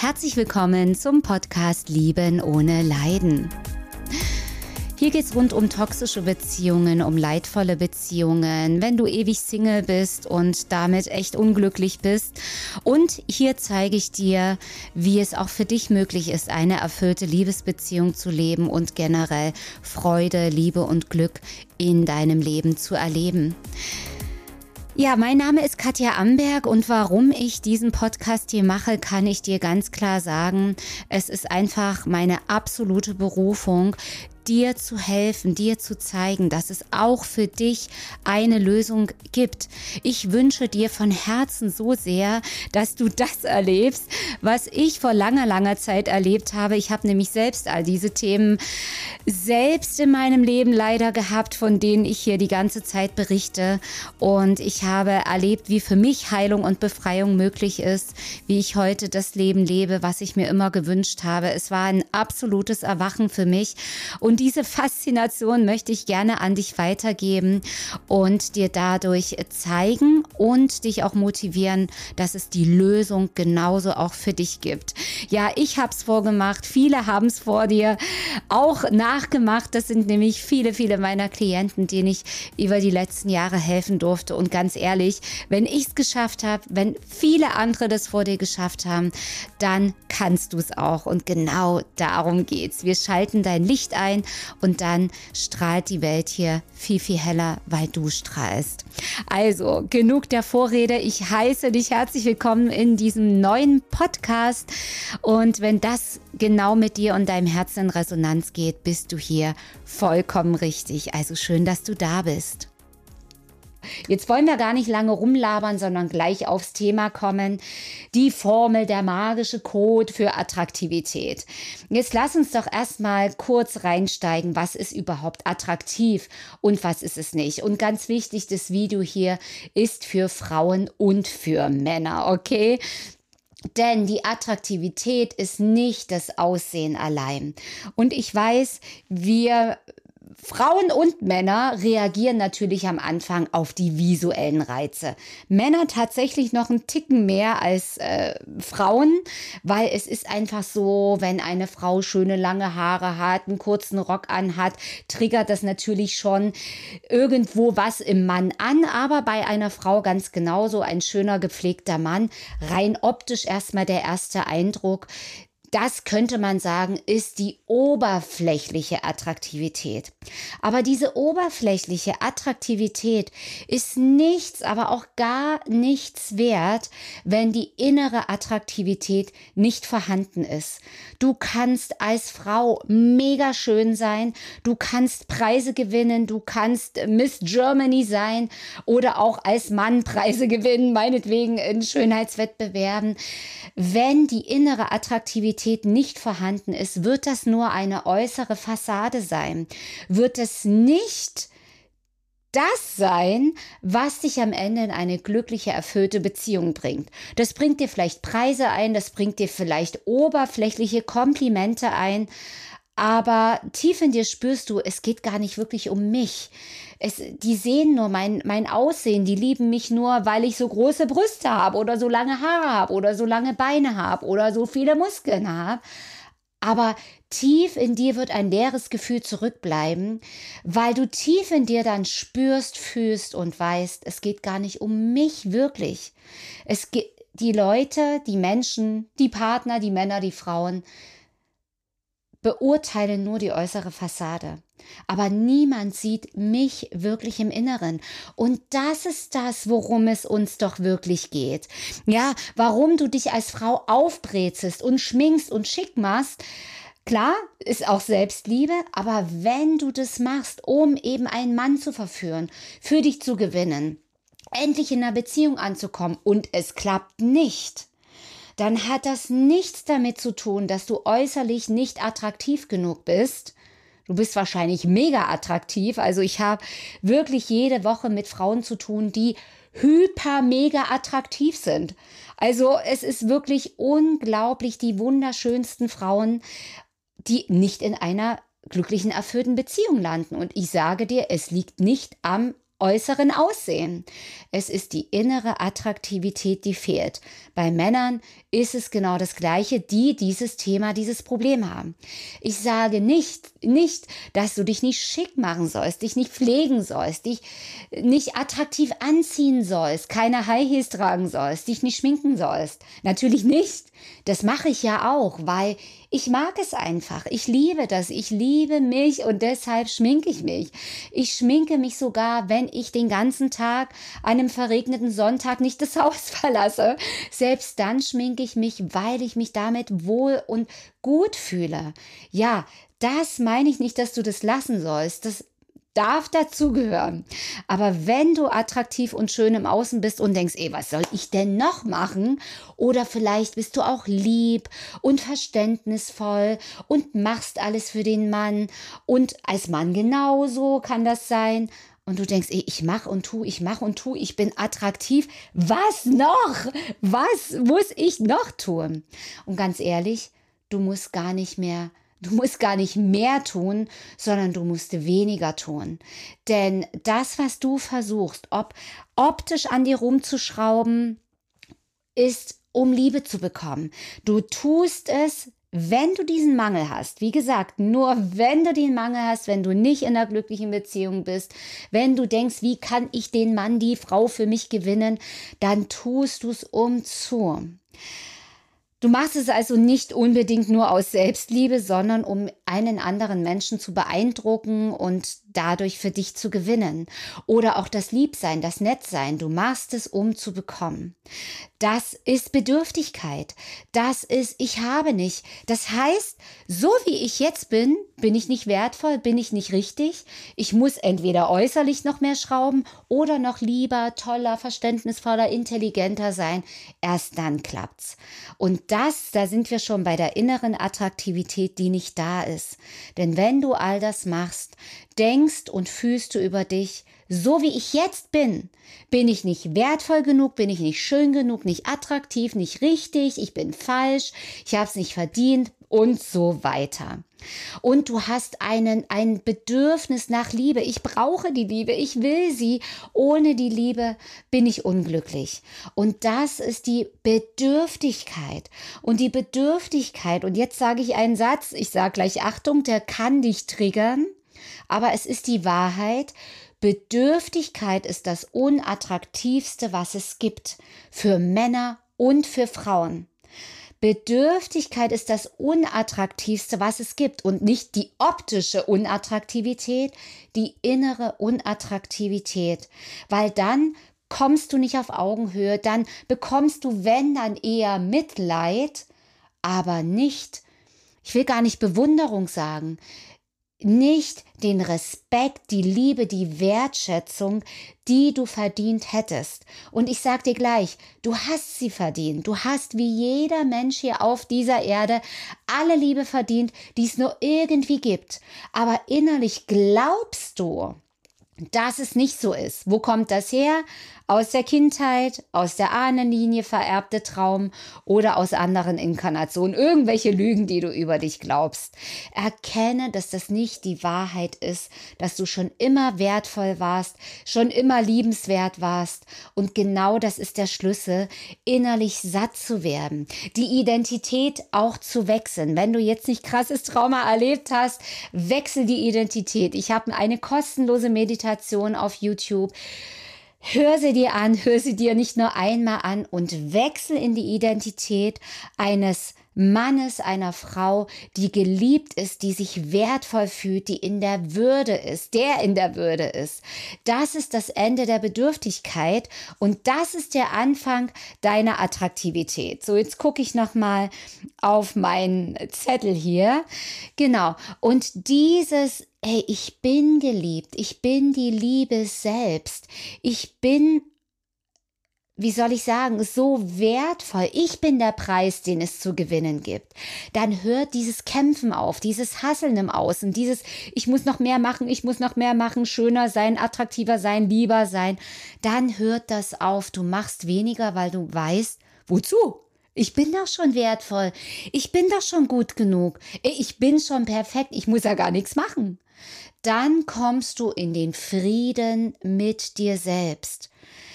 Herzlich willkommen zum Podcast Lieben ohne Leiden. Hier geht es rund um toxische Beziehungen, um leidvolle Beziehungen, wenn du ewig Single bist und damit echt unglücklich bist. Und hier zeige ich dir, wie es auch für dich möglich ist, eine erfüllte Liebesbeziehung zu leben und generell Freude, Liebe und Glück in deinem Leben zu erleben. Ja, mein Name ist Katja Amberg und warum ich diesen Podcast hier mache, kann ich dir ganz klar sagen. Es ist einfach meine absolute Berufung, dir zu helfen, dir zu zeigen, dass es auch für dich eine Lösung gibt. Ich wünsche dir von Herzen so sehr, dass du das erlebst, was ich vor langer, langer Zeit erlebt habe. Ich habe nämlich selbst all diese Themen selbst in meinem Leben leider gehabt, von denen ich hier die ganze Zeit berichte. Und ich habe erlebt, wie für mich Heilung und Befreiung möglich ist, wie ich heute das Leben lebe, was ich mir immer gewünscht habe. Es war ein absolutes Erwachen für mich. Und diese Faszination möchte ich gerne an dich weitergeben und dir dadurch zeigen und dich auch motivieren, dass es die Lösung genauso auch für dich gibt. Ja, ich habe es vorgemacht, viele haben es vor dir auch nachgemacht. Das sind nämlich viele, viele meiner Klienten, denen ich über die letzten Jahre helfen durfte. Und ganz ehrlich, wenn ich es geschafft habe, wenn viele andere das vor dir geschafft haben, dann kannst du es auch. Und genau darum geht's. Wir schalten dein Licht ein und dann strahlt die Welt hier viel, viel heller, weil du strahlst. Also, genug der Vorrede. Ich heiße dich herzlich willkommen in diesem neuen Podcast. Und wenn das genau mit dir und deinem Herzen in Resonanz geht, bist du hier vollkommen richtig. Also schön, dass du da bist. Jetzt wollen wir gar nicht lange rumlabern, sondern gleich aufs Thema kommen. Die Formel, der magische Code für Attraktivität. Jetzt lass uns doch erstmal kurz reinsteigen, was ist überhaupt attraktiv und was ist es nicht. Und ganz wichtig, das Video hier ist für Frauen und für Männer, okay? Denn die Attraktivität ist nicht das Aussehen allein. Und ich weiß, wir Frauen und Männer reagieren natürlich am Anfang auf die visuellen Reize. Männer tatsächlich noch einen Ticken mehr als Frauen, weil es ist einfach so, wenn eine Frau schöne lange Haare hat, einen kurzen Rock anhat, triggert das natürlich schon irgendwo was im Mann an. Aber bei einer Frau ganz genauso, ein schöner gepflegter Mann, rein optisch erstmal der erste Eindruck. Das könnte man sagen, ist die oberflächliche Attraktivität. Aber diese oberflächliche Attraktivität ist nichts, aber auch gar nichts wert, wenn die innere Attraktivität nicht vorhanden ist. Du kannst als Frau mega schön sein, du kannst Preise gewinnen, du kannst Miss Germany sein oder auch als Mann Preise gewinnen, meinetwegen in Schönheitswettbewerben. Wenn die innere Attraktivität nicht vorhanden ist, wird das nur eine äußere Fassade sein. Wird es nicht das sein, was dich am Ende in eine glückliche, erfüllte Beziehung bringt. Das bringt dir vielleicht Preise ein, das bringt dir vielleicht oberflächliche Komplimente ein, aber tief in dir spürst du, es geht gar nicht wirklich um mich. Die sehen nur mein Aussehen, die lieben mich nur, weil ich so große Brüste habe oder so lange Haare habe oder so lange Beine habe oder so viele Muskeln habe. Aber tief in dir wird ein leeres Gefühl zurückbleiben, weil du tief in dir dann spürst, fühlst und weißt, es geht gar nicht um mich wirklich. Die Leute, die Menschen, die Partner, die Männer, die Frauen beurteilen nur die äußere Fassade. Aber niemand sieht mich wirklich im Inneren. Und das ist das, worum es uns doch wirklich geht. Ja, warum du dich als Frau aufbrezelst und schminkst und schick machst, klar, ist auch Selbstliebe, aber wenn du das machst, um eben einen Mann zu verführen, für dich zu gewinnen, endlich in einer Beziehung anzukommen und es klappt nicht, dann hat das nichts damit zu tun, dass du äußerlich nicht attraktiv genug bist. Du bist wahrscheinlich mega attraktiv. Also ich habe wirklich jede Woche mit Frauen zu tun, die mega attraktiv sind. Also es ist wirklich unglaublich, die wunderschönsten Frauen, die nicht in einer glücklichen, erfüllten Beziehung landen. Und ich sage dir, es liegt nicht am äußeren Aussehen. Es ist die innere Attraktivität, die fehlt. Bei Männern ist es genau das Gleiche, die dieses Thema, dieses Problem haben. Ich sage nicht, dass du dich nicht schick machen sollst, dich nicht pflegen sollst, dich nicht attraktiv anziehen sollst, keine High Heels tragen sollst, dich nicht schminken sollst. Natürlich nicht. Das mache ich ja auch, weil ich mag es einfach. Ich liebe das. Ich liebe mich und deshalb schminke ich mich. Ich schminke mich sogar, wenn ich den ganzen Tag an einem verregneten Sonntag nicht das Haus verlasse. Selbst dann schminke ich mich, weil ich mich damit wohl und gut fühle. Ja, das meine ich nicht, dass du das lassen sollst. Das darf dazugehören. Aber wenn du attraktiv und schön im Außen bist und denkst, was soll ich denn noch machen? Oder vielleicht bist du auch lieb und verständnisvoll und machst alles für den Mann. Und als Mann genauso kann das sein. Und du denkst, ich mache und tu, ich bin attraktiv. Was noch? Was muss ich noch tun? Und ganz ehrlich, du musst gar nicht mehr tun, sondern du musst weniger tun. Denn das, was du versuchst, optisch an dir rumzuschrauben, ist, um Liebe zu bekommen. Du tust es, wenn du diesen Mangel hast. Wie gesagt, nur wenn du den Mangel hast, wenn du nicht in einer glücklichen Beziehung bist, wenn du denkst, wie kann ich den Mann, die Frau für mich gewinnen, dann tust du es umzu. Du machst es also nicht unbedingt nur aus Selbstliebe, sondern um einen anderen Menschen zu beeindrucken und dadurch für dich zu gewinnen. Oder auch das Liebsein, das Nettsein. Du machst es, um zu bekommen. Das ist Bedürftigkeit. Das ist, ich habe nicht. Das heißt, so wie ich jetzt bin, bin ich nicht wertvoll, bin ich nicht richtig. Ich muss entweder äußerlich noch mehr schrauben oder noch lieber, toller, verständnisvoller, intelligenter sein. Erst dann klappt's. Und da sind wir schon bei der inneren Attraktivität, die nicht da ist. Denn wenn du all das machst, denkst und fühlst du über dich, so wie ich jetzt bin ich nicht wertvoll genug, bin ich nicht schön genug, nicht attraktiv, nicht richtig, ich bin falsch, ich habe es nicht verdient und so weiter. Und du hast ein Bedürfnis nach Liebe. Ich brauche die Liebe, ich will sie. Ohne die Liebe bin ich unglücklich. Und das ist die Bedürftigkeit. Und die Bedürftigkeit, und jetzt sage ich einen Satz, ich sage gleich Achtung, der kann dich triggern, aber es ist die Wahrheit. Bedürftigkeit ist das Unattraktivste, was es gibt, für Männer und für Frauen. Bedürftigkeit ist das Unattraktivste, was es gibt und nicht die optische Unattraktivität, die innere Unattraktivität, weil dann kommst du nicht auf Augenhöhe, dann bekommst du, wenn, dann eher Mitleid, aber nicht, ich will gar nicht Bewunderung sagen, nicht den Respekt, die Liebe, die Wertschätzung, die du verdient hättest. Und ich sag dir gleich, du hast sie verdient. Du hast wie jeder Mensch hier auf dieser Erde alle Liebe verdient, die es nur irgendwie gibt. Aber innerlich glaubst du, dass es nicht so ist. Wo kommt das her? Aus der Kindheit, aus der Ahnenlinie vererbte Traum oder aus anderen Inkarnationen. Irgendwelche Lügen, die du über dich glaubst. Erkenne, dass das nicht die Wahrheit ist, dass du schon immer wertvoll warst, schon immer liebenswert warst. Und genau das ist der Schlüssel, innerlich satt zu werden. Die Identität auch zu wechseln. Wenn du jetzt nicht krasses Trauma erlebt hast, wechsel die Identität. Ich habe eine kostenlose Meditation auf YouTube. Hör sie dir an, hör sie dir nicht nur einmal an und wechsel in die Identität eines Mannes, einer Frau, die geliebt ist, die sich wertvoll fühlt, die in der Würde ist, der in der Würde ist. Das ist das Ende der Bedürftigkeit und das ist der Anfang deiner Attraktivität. So, jetzt gucke ich nochmal auf meinen Zettel hier. Genau. Und dieses ich bin geliebt, ich bin die Liebe selbst, ich bin, wie soll ich sagen, so wertvoll, ich bin der Preis, den es zu gewinnen gibt. Dann hört dieses Kämpfen auf, dieses Hasseln im Außen, dieses ich muss noch mehr machen, schöner sein, attraktiver sein, lieber sein. Dann hört das auf, du machst weniger, weil du weißt, wozu? Ich bin doch schon wertvoll, ich bin doch schon gut genug, ich bin schon perfekt, ich muss ja gar nichts machen. dann kommst du in den Frieden mit dir selbst.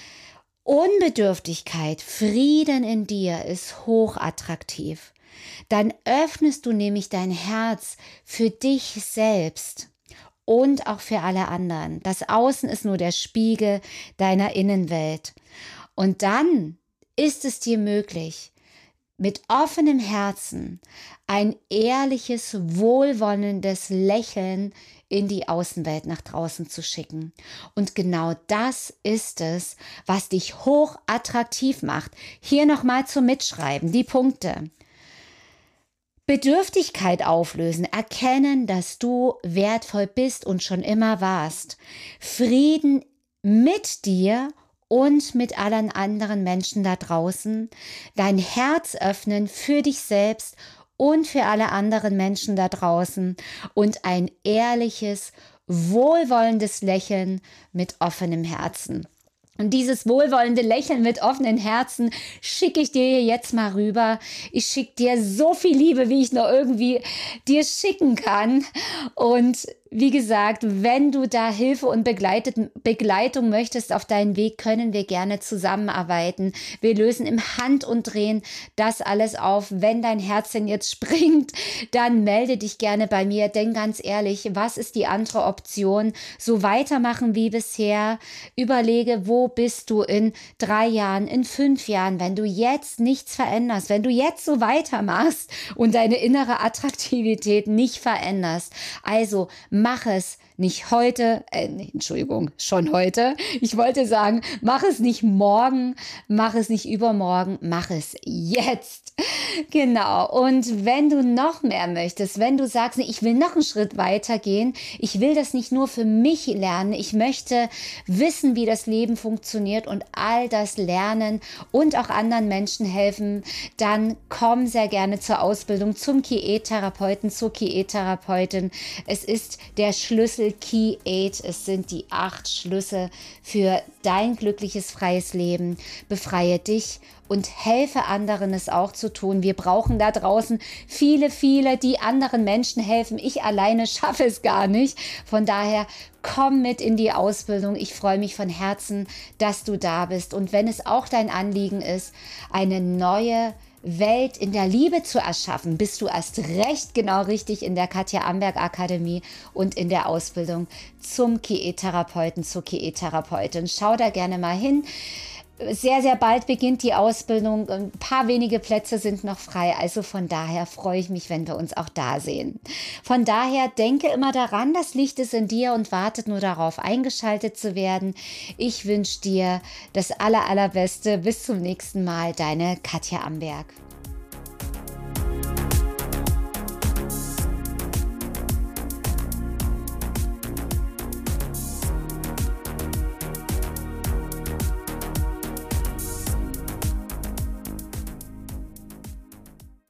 Unbedürftigkeit, Frieden in dir ist hochattraktiv. Dann öffnest du nämlich dein Herz für dich selbst und auch für alle anderen. Das Außen ist nur der Spiegel deiner Innenwelt. Und dann ist es dir möglich, mit offenem Herzen ein ehrliches, wohlwollendes Lächeln in die Außenwelt nach draußen zu schicken. Und genau das ist es, was dich hoch attraktiv macht. Hier nochmal zum Mitschreiben, die Punkte. Bedürftigkeit auflösen, erkennen, dass du wertvoll bist und schon immer warst. Frieden mit dir und mit allen anderen Menschen da draußen. Dein Herz öffnen für dich selbst und für alle anderen Menschen da draußen und ein ehrliches, wohlwollendes Lächeln mit offenem Herzen. Und dieses wohlwollende Lächeln mit offenen Herzen schicke ich dir jetzt mal rüber. Ich schicke dir so viel Liebe, wie ich nur irgendwie dir schicken kann. Und wie gesagt, wenn du da Hilfe und Begleitung möchtest auf deinen Weg, können wir gerne zusammenarbeiten. Wir lösen im Handumdrehen das alles auf. Wenn dein Herzchen jetzt springt, dann melde dich gerne bei mir. Denn ganz ehrlich, was ist die andere Option? So weitermachen wie bisher. Überlege, wo bist du in 3 Jahren, in 5 Jahren, wenn du jetzt nichts veränderst, wenn du jetzt so weitermachst und deine innere Attraktivität nicht veränderst. Also mach es nicht heute, schon heute. Ich wollte sagen, mach es nicht morgen, mach es nicht übermorgen, mach es jetzt. Genau. Und wenn du noch mehr möchtest, wenn du sagst, nee, ich will noch einen Schritt weiter gehen, ich will das nicht nur für mich lernen, ich möchte wissen, wie das Leben funktioniert und all das lernen und auch anderen Menschen helfen, dann komm sehr gerne zur Ausbildung zum Ki-Therapeuten, zur Ki-Therapeutin. Es ist der Schlüssel Ki-8. Es sind die 8 Schlüsse für dein glückliches, freies Leben. Befreie dich und helfe anderen, es auch zu tun. Wir brauchen da draußen viele, die anderen Menschen helfen. Ich alleine schaffe es gar nicht. Von daher komm mit in die Ausbildung. Ich freue mich von Herzen, dass du da bist. Und wenn es auch dein Anliegen ist, eine neue Welt in der Liebe zu erschaffen, bist du erst recht genau richtig in der Katja Amberg Akademie und in der Ausbildung zum Ki-Therapeuten, zur Ki-Therapeutin. Schau da gerne mal hin. Sehr, sehr bald beginnt die Ausbildung. Ein paar wenige Plätze sind noch frei. Also von daher freue ich mich, wenn wir uns auch da sehen. Von daher denke immer daran, das Licht ist in dir und wartet nur darauf, eingeschaltet zu werden. Ich wünsche dir das Allerbeste. Bis zum nächsten Mal. Deine Katja Amberg.